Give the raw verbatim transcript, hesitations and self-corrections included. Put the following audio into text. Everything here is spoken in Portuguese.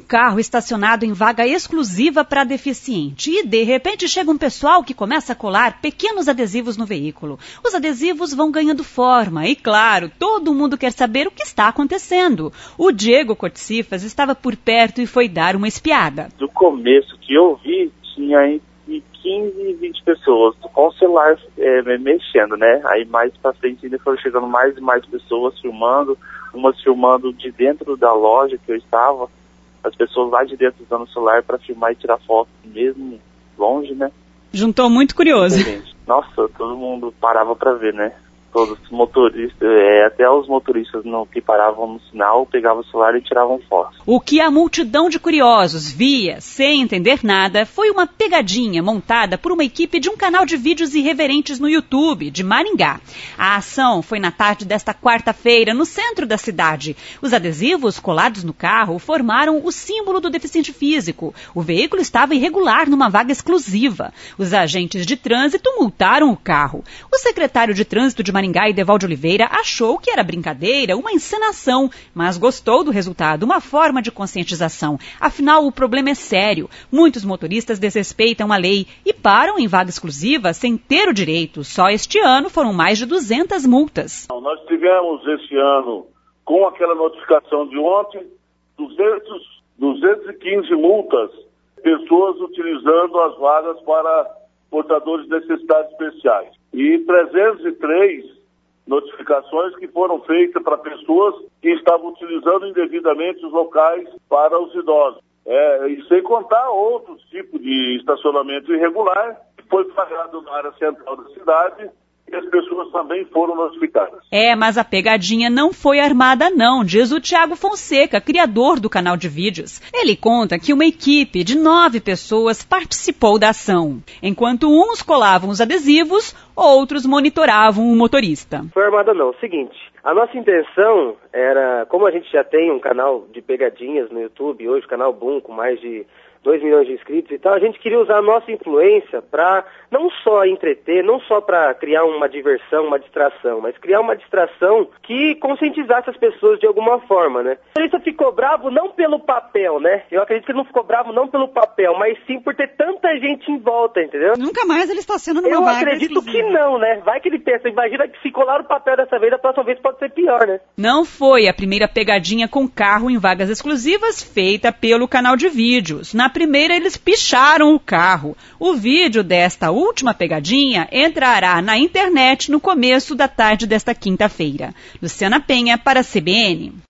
carro estacionado em vaga exclusiva para deficiente e, de repente, chega um pessoal que começa a colar pequenos adesivos no veículo. Os adesivos vão ganhando forma e, claro, todo mundo quer saber o que está acontecendo. O Diego Corticifas estava por perto e foi dar uma espiada. Do começo que eu vi, tinha entre quinze e vinte pessoas com o celular é, mexendo, né? Aí mais pra frente ainda foram chegando mais e mais pessoas filmando, umas filmando de dentro da loja que eu estava, as pessoas lá de dentro usando o celular para filmar e tirar foto mesmo longe, né? Juntou muito curioso. Nossa, todo mundo parava para ver, né? Todos os motoristas, é, até os motoristas no, que paravam no sinal, pegavam o celular e tiravam foto. O que a multidão de curiosos via, sem entender nada, foi uma pegadinha montada por uma equipe de um canal de vídeos irreverentes no YouTube, de Maringá. A ação foi na tarde desta quarta-feira, no centro da cidade. Os adesivos colados no carro formaram o símbolo do deficiente físico. O veículo estava irregular numa vaga exclusiva. Os agentes de trânsito multaram o carro. O secretário de trânsito de Maringá, Edevaldo Oliveira, achou que era brincadeira, uma encenação, mas gostou do resultado, uma forma de conscientização. Afinal, o problema é sério. Muitos motoristas desrespeitam a lei e param em vaga exclusiva sem ter o direito. Só este ano foram mais de duzentas multas. Nós tivemos esse ano, com aquela notificação de ontem, duzentas, duzentas e quinze multas, pessoas utilizando as vagas para portadores de necessidades especiais. E trezentas e três notificações que foram feitas para pessoas que estavam utilizando indevidamente os locais para os idosos. É, e sem contar outros tipos de estacionamento irregular, que foi flagrado na área central da cidade, e as pessoas também foram notificadas. É, mas a pegadinha não foi armada não, diz o Tiago Fonseca, criador do canal de vídeos. Ele conta que uma equipe de nove pessoas participou da ação. Enquanto uns colavam os adesivos, outros monitoravam o motorista. Foi armada não. Seguinte, a nossa intenção era, como a gente já tem um canal de pegadinhas no YouTube, hoje o canal Boom, com mais de dois milhões de inscritos e tal, a gente queria usar a nossa influência para não só entreter, não só para criar uma diversão, uma distração, mas criar uma distração que conscientizasse as pessoas de alguma forma, né? O motorista ficou bravo não pelo papel, né? Eu acredito que ele não ficou bravo não pelo papel, mas sim por ter tanta gente em volta, entendeu? Nunca mais ele está sendo numa Eu vaga acredito exclusiva. que não, né? Vai que ele pensa, imagina que se colar o papel dessa vez, a próxima vez pode ser pior, né? Não foi a primeira pegadinha com carro em vagas exclusivas feita pelo canal de vídeos. Na primeira, eles picharam o carro. O vídeo desta última pegadinha entrará na internet no começo da tarde desta quinta-feira. Luciana Penha, para a C B N.